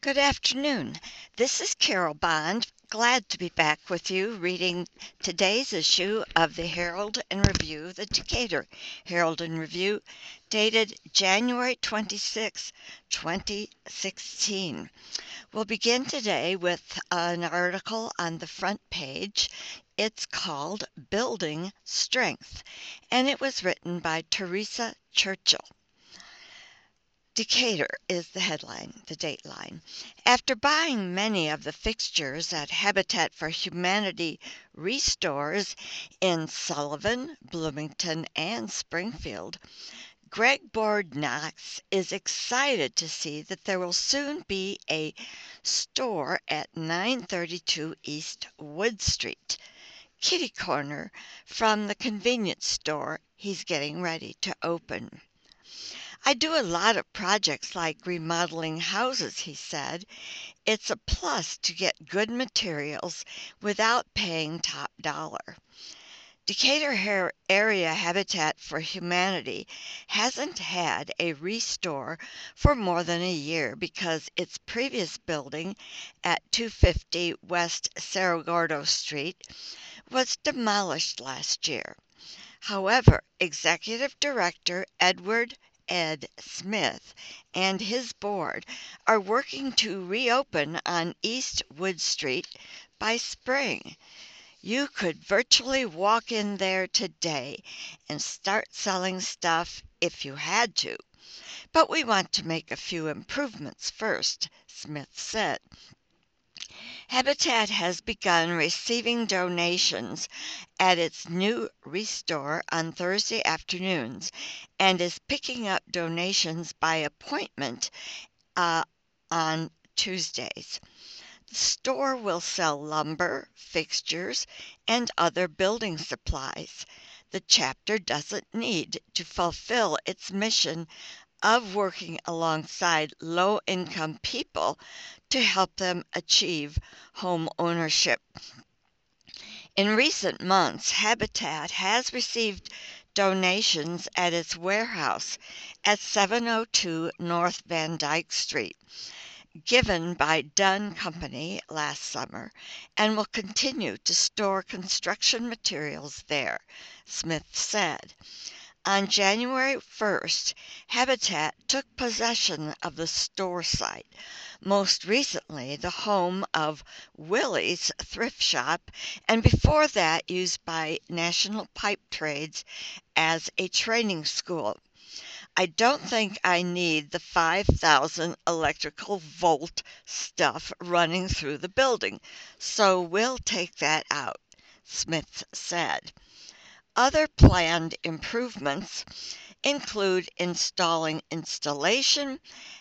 Good afternoon. This is Carol Bond. Glad to be back with you reading today's issue of the Herald and Review, the Decatur Herald and Review, dated January 26, 2016. We'll begin today with an article on the front page. It's called Building Strength, and it was written by Teresa Churchill. Decatur is the headline, the dateline. After buying many of the fixtures at Habitat for Humanity restores in Sullivan, Bloomington, and Springfield, Greg Board-Knox is excited to see that there will soon be a store at 932 East Wood Street, kitty corner from the convenience store he's getting ready to open. I do a lot of projects like remodeling houses, he said. It's a plus to get good materials without paying top dollar. Decatur Area Habitat for Humanity hasn't had a restore for more than a year because its previous building at 250 West Cerro Gordo Street was demolished last year. However, Executive Director Ed Smith and his board are working to reopen on East Wood Street by spring. You could virtually walk in there today and start selling stuff if you had to. But we want to make a few improvements first, Smith said. Habitat has begun receiving donations at its new restore on Thursday afternoons and is picking up donations by appointment on Tuesdays. The store will sell lumber, fixtures, and other building supplies. The chapter doesn't need to fulfill its mission of working alongside low-income people to help them achieve home ownership. In recent months, Habitat has received donations at its warehouse at 702 North Van Dyke Street, given by Dunn Company last summer, and will continue to store construction materials there, Smith said. On January 1st, Habitat took possession of the store site, most recently the home of Willie's Thrift Shop, and before that used by National Pipe Trades as a training school. I don't think I need the 5,000 electrical volt stuff running through the building, so we'll take that out, Smith said. Other planned improvements include installing insulation,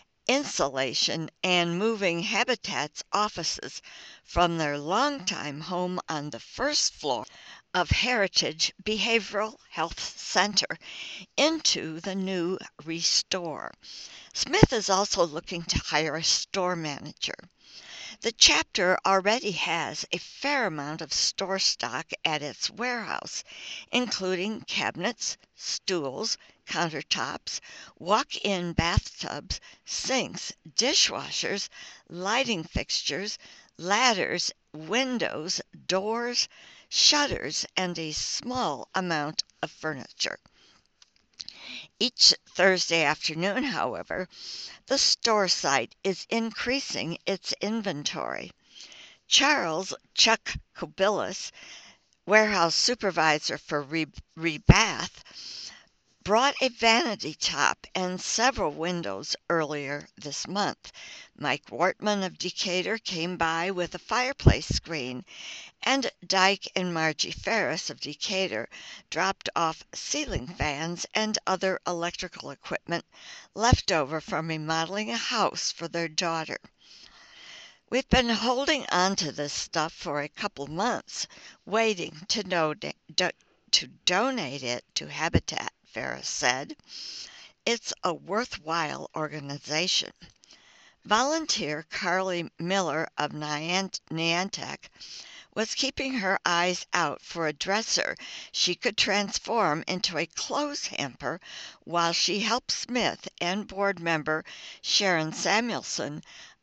and moving Habitat's offices from their longtime home on the first floor of Heritage Behavioral Health Center into the new restore. Smith is also looking to hire a store manager. The chapter already has a fair amount of store stock at its warehouse, including cabinets, stools, countertops, walk-in bathtubs, sinks, dishwashers, lighting fixtures, ladders, windows, doors, shutters, and a small amount of furniture. Each Thursday afternoon, however, the store site is increasing its inventory. Charles Chuck Kobilis, warehouse supervisor for Rebath, brought a vanity top and several windows earlier this month. Mike Wortman of Decatur came by with a fireplace screen, and Dyke and Margie Ferris of Decatur dropped off ceiling fans and other electrical equipment left over from remodeling a house for their daughter. We've been holding on to this stuff for a couple months, waiting to donate it to Habitat, Ferris said. It's a worthwhile organization. Volunteer Carly Miller of Niantic was keeping her eyes out for a dresser she could transform into a clothes hamper while she helped Smith and board member Sharon Samuelson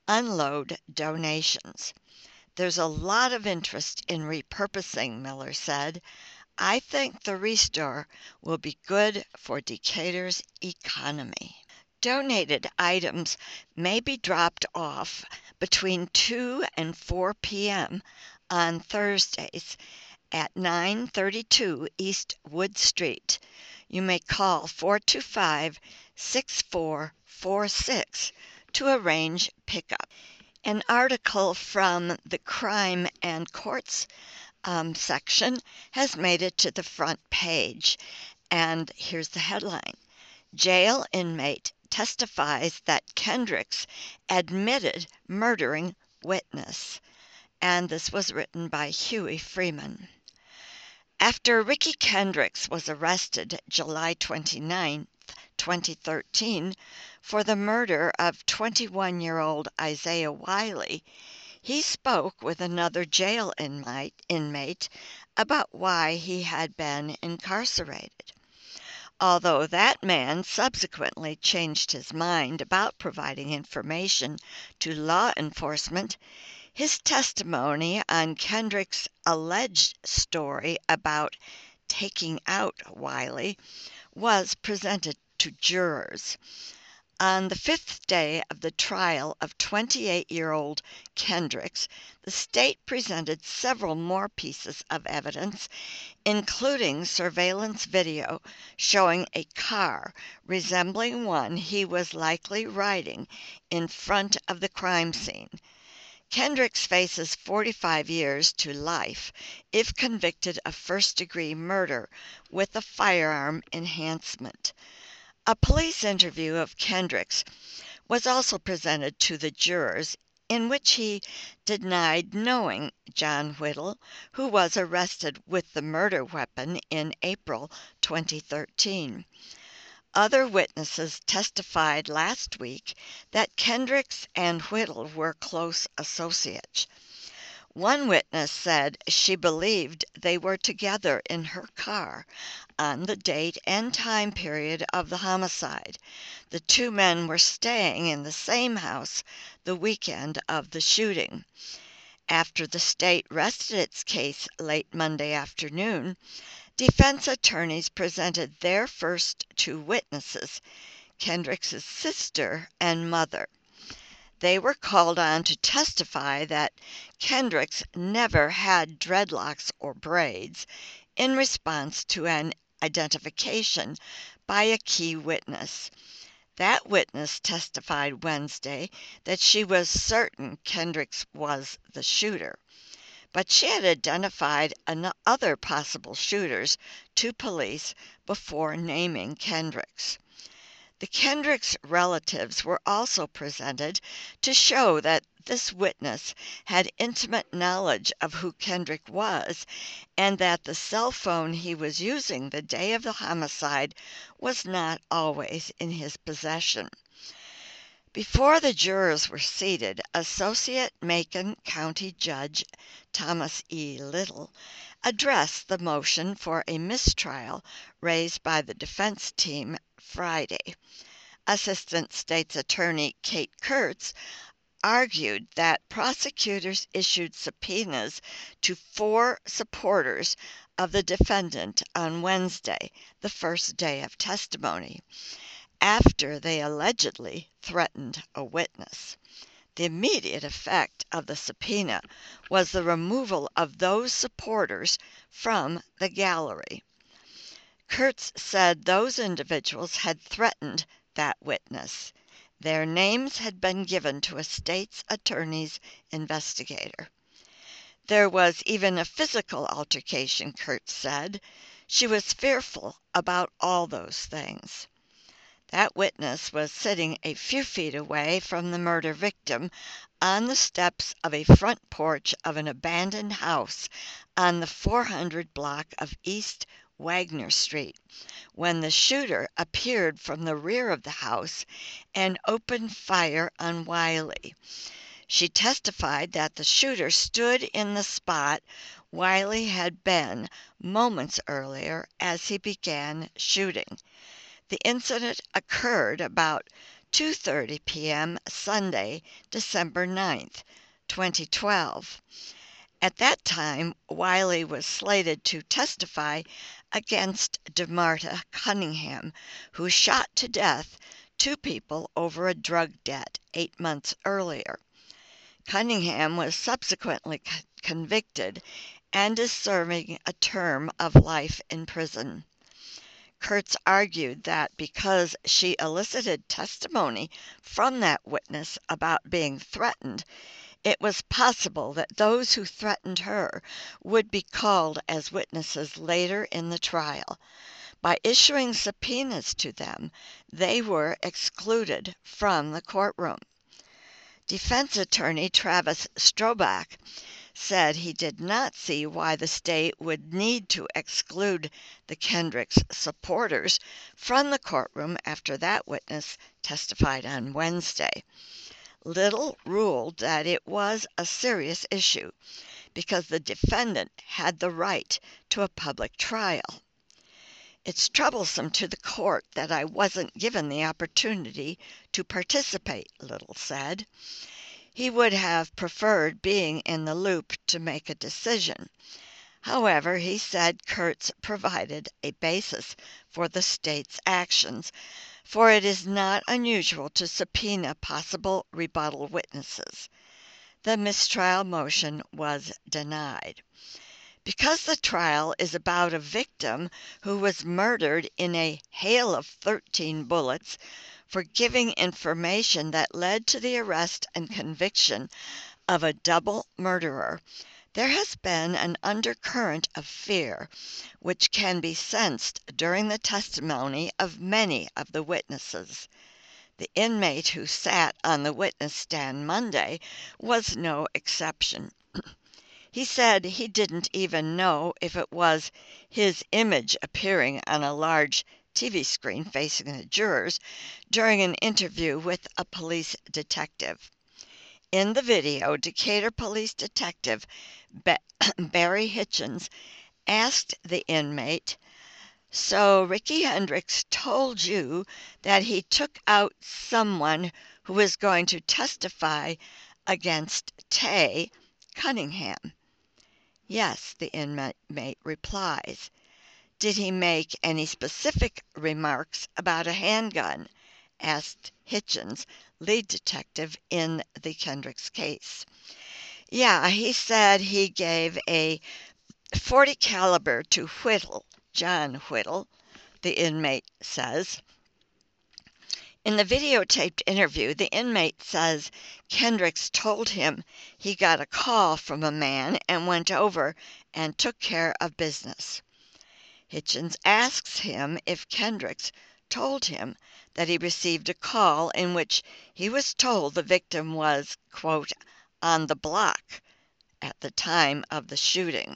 unload donations. There's a lot of interest in repurposing, Miller said. I think the restore will be good for Decatur's economy. Donated items may be dropped off between 2 and 4 p.m. on Thursdays at 932 East Wood Street. You may call 425-6446 to arrange pickup. An article from the Crime and Courts section has made it to the front page, and here's the headline. Jail inmate testifies that Kendricks admitted murdering witness. And this was written by Huey Freeman. After Ricky Kendricks was arrested July 29, 2013, for the murder of 21-year-old Isaiah Wiley, he spoke with another jail inmate about why he had been incarcerated. Although that man subsequently changed his mind about providing information to law enforcement, his testimony on Kendrick's alleged story about taking out Wiley was presented to jurors. On the fifth day of the trial of 28-year-old Kendricks, the state presented several more pieces of evidence, including surveillance video showing a car resembling one he was likely riding in front of the crime scene. Kendricks faces 45 years to life if convicted of first-degree murder with a firearm enhancement. A police interview of Kendricks was also presented to the jurors, in which he denied knowing John Whittle, who was arrested with the murder weapon in April 2013. Other witnesses testified last week that Kendricks and Whittle were close associates. One witness said she believed they were together in her car on the date and time period of the homicide. The two men were staying in the same house the weekend of the shooting. After the state rested its case late Monday afternoon, defense attorneys presented their first two witnesses, Kendricks' sister and mother. They were called on to testify that Kendricks never had dreadlocks or braids, in response to an identification by a key witness. That witness testified Wednesday that she was certain Kendricks was the shooter, but she had identified other possible shooters to police before naming Kendricks. The Kendricks relatives were also presented to show that this witness had intimate knowledge of who Kendrick was and that the cell phone he was using the day of the homicide was not always in his possession. Before the jurors were seated, Associate Macon County Judge Thomas E. Little addressed the motion for a mistrial raised by the defense team Friday. Assistant State's Attorney Kate Kurtz argued that prosecutors issued subpoenas to 4 supporters of the defendant on Wednesday, the first day of testimony, after they allegedly threatened a witness. The immediate effect of the subpoena was the removal of those supporters from the gallery. Kurtz said those individuals had threatened that witness. Their names had been given to a state's attorney's investigator. There was even a physical altercation, Kurtz said. She was fearful about all those things. That witness was sitting a few feet away from the murder victim on the steps of a front porch of an abandoned house on the 400 block of East Wagner Street when the shooter appeared from the rear of the house and opened fire on Wiley. She testified that the shooter stood in the spot Wiley had been moments earlier as he began shooting. The incident occurred about 2:30 p.m. Sunday, December 9th, 2012. At that time, Wiley was slated to testify against DeMarta Cunningham, who shot to death 2 people over a drug debt 8 months earlier. Cunningham was subsequently convicted and is serving a term of life in prison. Kurtz argued that because she elicited testimony from that witness about being threatened, it was possible that those who threatened her would be called as witnesses later in the trial. By issuing subpoenas to them, they were excluded from the courtroom. Defense attorney Travis Strobach said he did not see why the state would need to exclude the Kendricks supporters from the courtroom after that witness testified on Wednesday. Little ruled that it was a serious issue because the defendant had the right to a public trial. It's troublesome to the court that I wasn't given the opportunity to participate, Little said. He would have preferred being in the loop to make a decision. However, he said Kurtz provided a basis for the state's actions, for it is not unusual to subpoena possible rebuttal witnesses. The mistrial motion was denied. Because the trial is about a victim who was murdered in a hail of 13 bullets for giving information that led to the arrest and conviction of a double murderer, there has been an undercurrent of fear, which can be sensed during the testimony of many of the witnesses. The inmate who sat on the witness stand Monday was no exception. He said he didn't even know if it was his image appearing on a large TV screen facing the jurors during an interview with a police detective. In the video, Decatur Police Detective Barry Hitchens asked the inmate, "So Ricky Hendricks told you that he took out someone who was going to testify against Tay Cunningham?" "Yes," the inmate replies. "Did he make any specific remarks about a handgun?" asked Hitchens, lead detective in the Kendricks case. "Yeah, he said he gave a .40 caliber to Whittle, John Whittle," the inmate says. In the videotaped interview, the inmate says Kendricks told him he got a call from a man and went over and took care of business. Hitchens asks him if Kendricks told him that he received a call in which he was told the victim was, quote, on the block at the time of the shooting.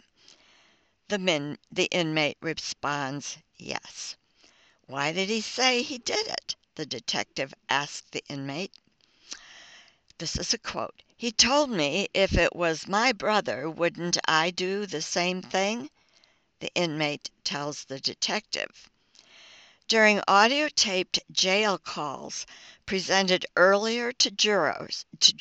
The inmate responds, yes. "Why did he say he did it?" the detective asked the inmate. This is a quote. "He told me if it was my brother, wouldn't I do the same thing?" the inmate tells the detective. During audio-taped jail calls presented earlier to jurors,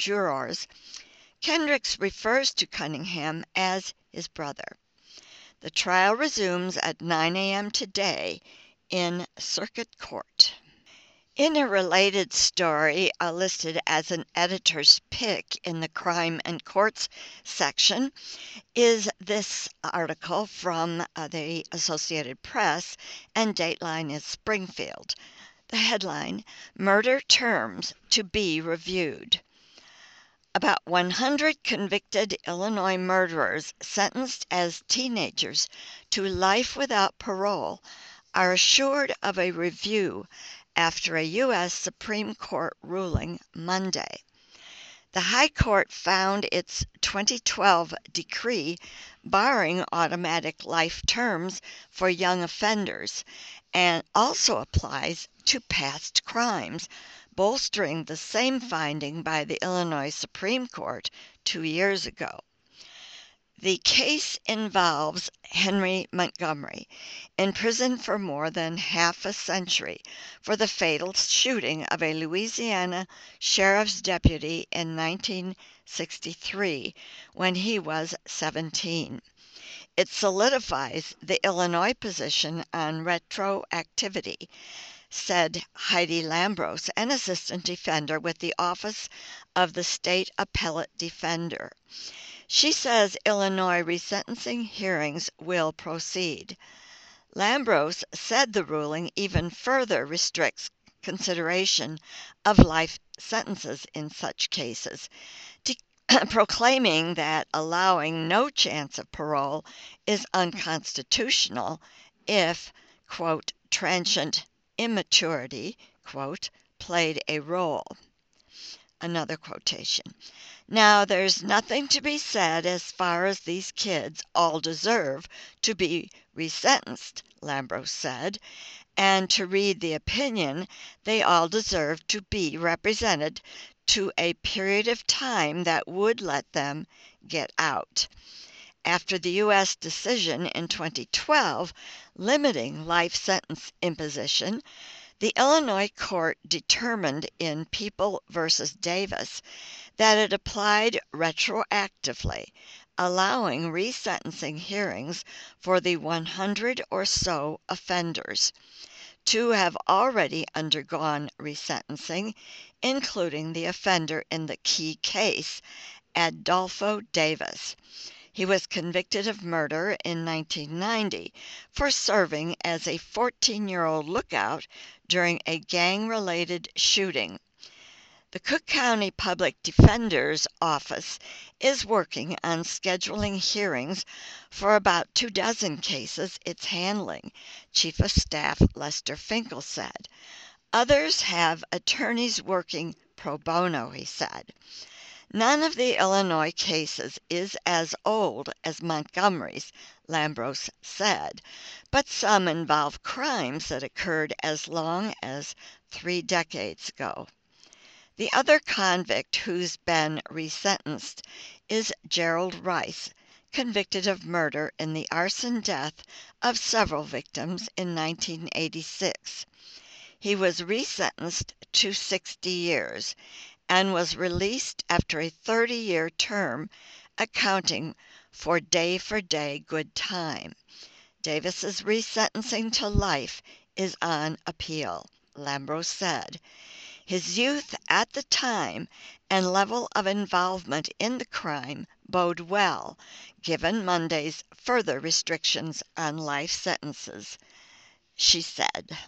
Kendricks refers to Cunningham as his brother. The trial resumes at 9 a.m. today in Circuit Court. In a related story listed as an editor's pick in the Crime and Courts section is this article from the Associated Press, and Dateline is Springfield. The headline, "Murder Terms to be Reviewed." About 100 convicted Illinois murderers sentenced as teenagers to life without parole are assured of a review after a U.S. Supreme Court ruling Monday. The High Court found its 2012 decree barring automatic life terms for young offenders and also applies to past crimes, bolstering the same finding by the Illinois Supreme Court 2 years ago. The case involves Henry Montgomery, in prison for more than half a century for the fatal shooting of a Louisiana sheriff's deputy in 1963 when he was 17. It solidifies the Illinois position on retroactivity, said Heidi Lambros, an assistant defender with the Office of the State Appellate Defender. She says Illinois resentencing hearings will proceed. Lambros said the ruling even further restricts consideration of life sentences in such cases, proclaiming that allowing no chance of parole is unconstitutional if, quote, transient immaturity, quote, played a role. Another quotation. Now, there's nothing to be said as far as these kids all deserve to be resentenced, Lambros said, and to read the opinion, they all deserve to be represented to a period of time that would let them get out. After the U.S. decision in 2012 limiting life sentence imposition, the Illinois court determined in People v. Davis that it applied retroactively, allowing resentencing hearings for the 100 or so offenders. 2 have already undergone resentencing, including the offender in the key case, Adolfo Davis. He was convicted of murder in 1990 for serving as a 14-year-old lookout during a gang-related shooting. The Cook County Public Defender's Office is working on scheduling hearings for about 24 cases it's handling, Chief of Staff Lester Finkel said. Others have attorneys working pro bono, he said. None of the Illinois cases is as old as Montgomery's, Lambros said, but some involve crimes that occurred as long as 3 decades ago. The other convict who's been resentenced is Gerald Rice, convicted of murder in the arson death of several victims in 1986. He was resentenced to 60 years and was released after a 30-year term, accounting for day good time. Davis's resentencing to life is on appeal, Lambros said. His youth at the time and level of involvement in the crime bode well, given Monday's further restrictions on life sentences, she said.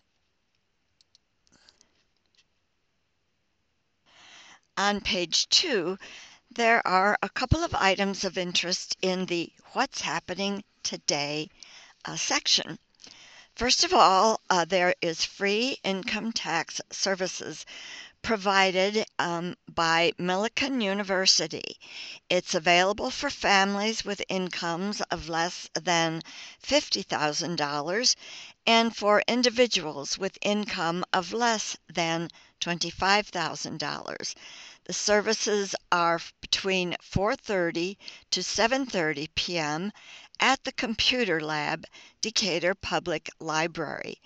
On page 2, there are a couple of items of interest in the What's Happening Today section. First of all, there is free income tax services provided by Millikan University. It's available for families with incomes of less than $50,000 and for individuals with income of less than $25,000. The services are between 4:30 to 7:30 p.m. at the Computer Lab, Decatur Public Library,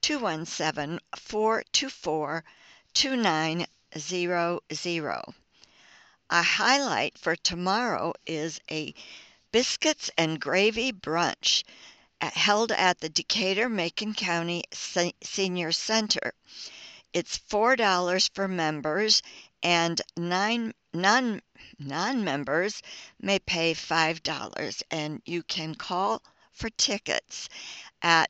217-424-2900. A highlight for tomorrow is a biscuits and gravy brunch held at the Decatur-Macon County Senior Center. It's $4 for members, and non-members may pay $5, and you can call for tickets at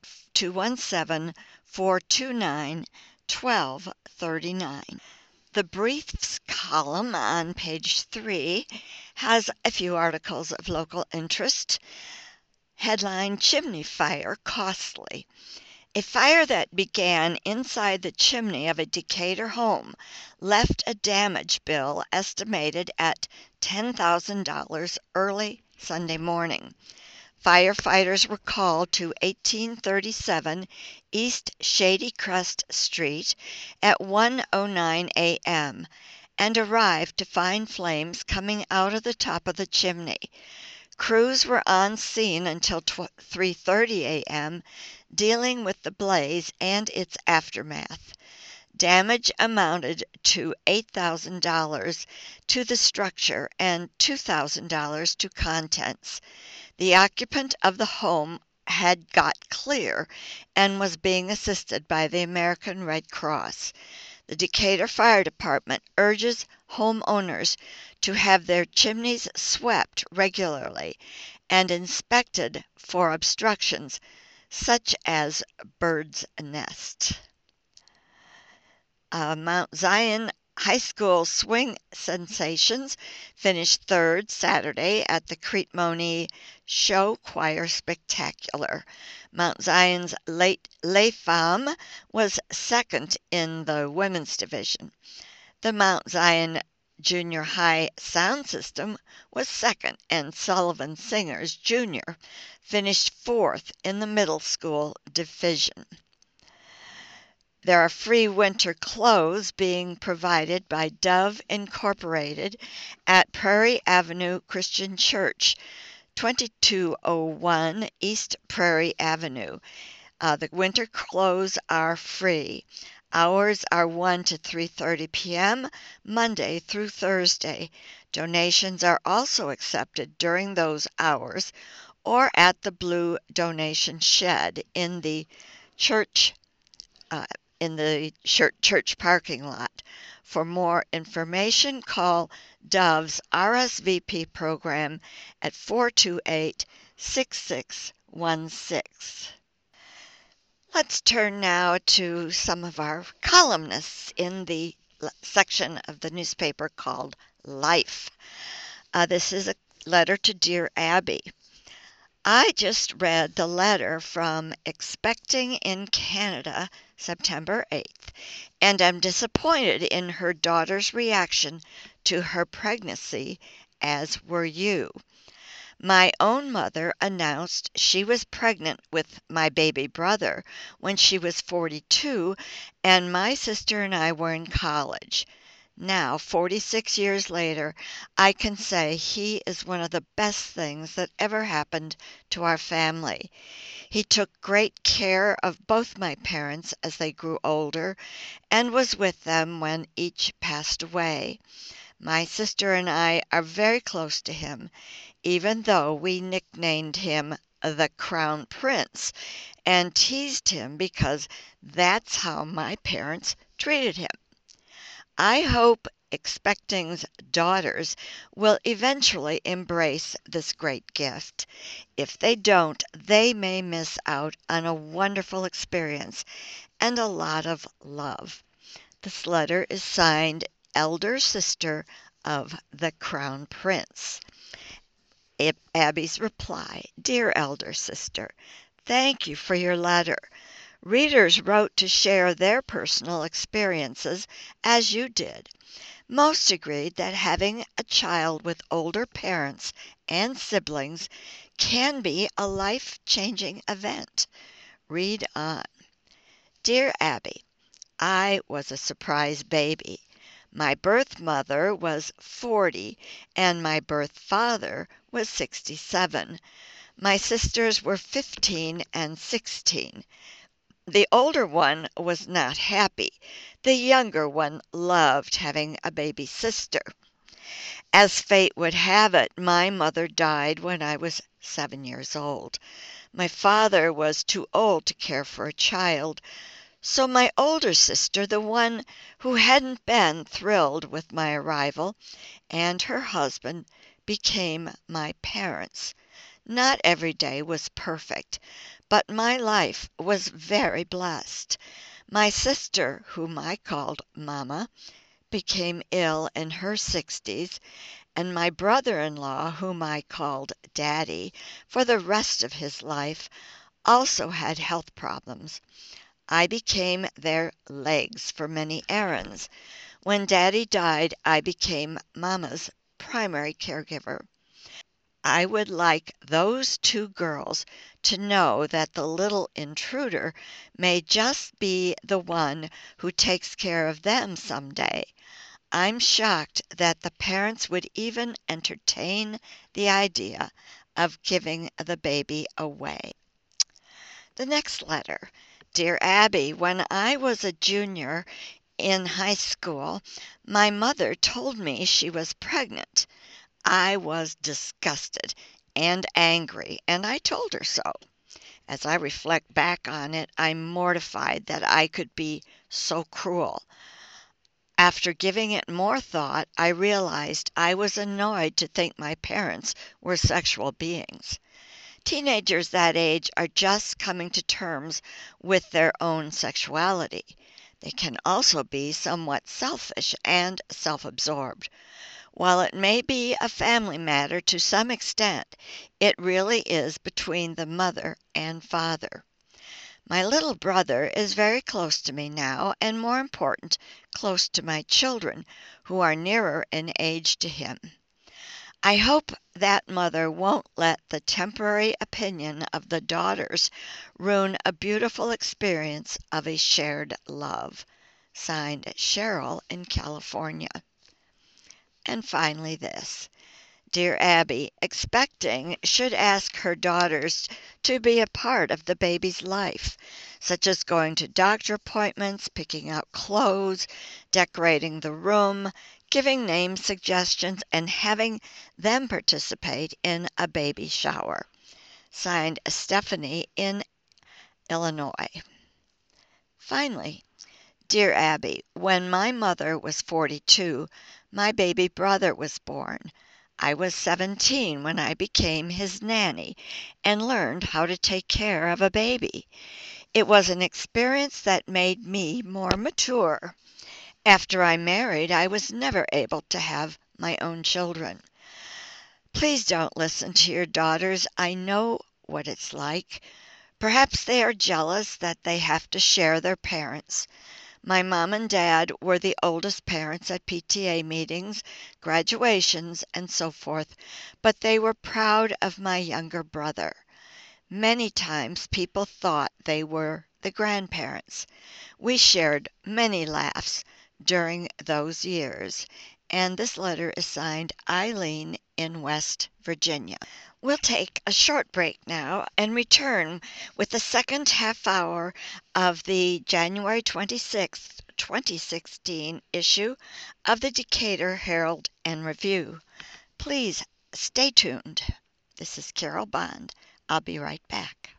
217-429-1239. The Briefs column on page 3 has a few articles of local interest. Headline: Chimney Fire Costly. A fire that began inside the chimney of a Decatur home left a damage bill estimated at $10,000 early Sunday morning. Firefighters were called to 1837 East Shady Crest Street at 1:09 a.m. and arrived to find flames coming out of the top of the chimney. Crews were on scene until 3:30 a.m., dealing with the blaze and its aftermath. Damage amounted to $8,000 to the structure and $2,000 to contents. The occupant of the home had got clear and was being assisted by the American Red Cross. The Decatur Fire Department urges homeowners to have their chimneys swept regularly and inspected for obstructions such as bird's nest. Mount Zion High School swing sensations finished third Saturday at the Crete-Money Show Choir Spectacular. Mount Zion's Les Femmes was second in the women's division. The Mount Zion Junior High sound system was second, and Sullivan Singers Jr. finished fourth in the middle school division. There are free winter clothes being provided by Dove Incorporated at Prairie Avenue Christian Church, 2201 East Prairie Avenue. The winter clothes are free. Hours are 1 to 3:30 p.m., Monday through Thursday. Donations are also accepted during those hours or at the Blue Donation Shed in the church parking lot. For more information, call Dove's RSVP program at 428-6616. Let's turn now to some of our columnists in the section of the newspaper called Life. This is a letter to Dear Abby. I just read the letter from Expecting in Canada, September 8th, and am disappointed in her daughter's reaction to her pregnancy, as were you. My own mother announced she was pregnant with my baby brother when she was 42, and my sister and I were in college. Now, 46 years later, I can say he is one of the best things that ever happened to our family. He took great care of both my parents as they grew older and was with them when each passed away. My sister and I are very close to him, even though we nicknamed him the Crown Prince and teased him because that's how my parents treated him. I hope Expecting's daughters will eventually embrace this great gift. If they don't, they may miss out on a wonderful experience and a lot of love. This letter is signed Elder Sister of the Crown Prince. Abby's reply: Dear Elder Sister, thank you for your letter. Readers wrote to share their personal experiences, as you did. Most agreed that having a child with older parents and siblings can be a life-changing event. Read on. Dear Abby, I was a surprise baby. My birth mother was 40 and my birth father was 67. My sisters were 15 and 16. The older one was not happy. The younger one loved having a baby sister. As fate would have it, my mother died when I was 7 years old. My father was too old to care for a child, so my older sister, the one who hadn't been thrilled with my arrival, and her husband became my parents. Not every day was perfect, but my life was very blessed. My sister, whom I called Mama, became ill in her 60s, and my brother-in-law, whom I called Daddy, for the rest of his life, also had health problems. I became their legs for many errands. When Daddy died, I became Mama's primary caregiver. I would like those two girls to know that the little intruder may just be the one who takes care of them some day. I'm shocked that the parents would even entertain the idea of giving the baby away. The next letter. Dear Abby, when I was a junior in high school, my mother told me she was pregnant. I was disgusted and angry, and I told her so. As I reflect back on it, I'm mortified that I could be so cruel. After giving it more thought, I realized I was annoyed to think my parents were sexual beings. Teenagers that age are just coming to terms with their own sexuality. They can also be somewhat selfish and self-absorbed. While it may be a family matter to some extent, it really is between the mother and father. My little brother is very close to me now, and more important, close to my children, who are nearer in age to him. I hope that mother won't let the temporary opinion of the daughters ruin a beautiful experience of a shared love. Signed, Cheryl in California. And finally this. Dear Abby, expecting should ask her daughters to be a part of the baby's life, such as going to doctor appointments, picking out clothes, decorating the room, giving name suggestions, and having them participate in a baby shower. Signed, Stephanie in Illinois. Finally, Dear Abby, when my mother was 42, my baby brother was born. I was 17 when I became his nanny and learned how to take care of a baby. It was an experience that made me more mature. After I married, I was never able to have my own children. Please don't listen to your daughters. I know what it's like. Perhaps they are jealous that they have to share their parents. My mom and dad were the oldest parents at PTA meetings, graduations, and so forth, but they were proud of my younger brother. Many times people thought they were the grandparents. We shared many laughs during those years. And this letter is signed Eileen in West Virginia. We'll take a short break now and return with the second half hour of the January 26th, 2016 issue of the Decatur Herald and Review. Please stay tuned. This is Carol Bond. I'll be right back.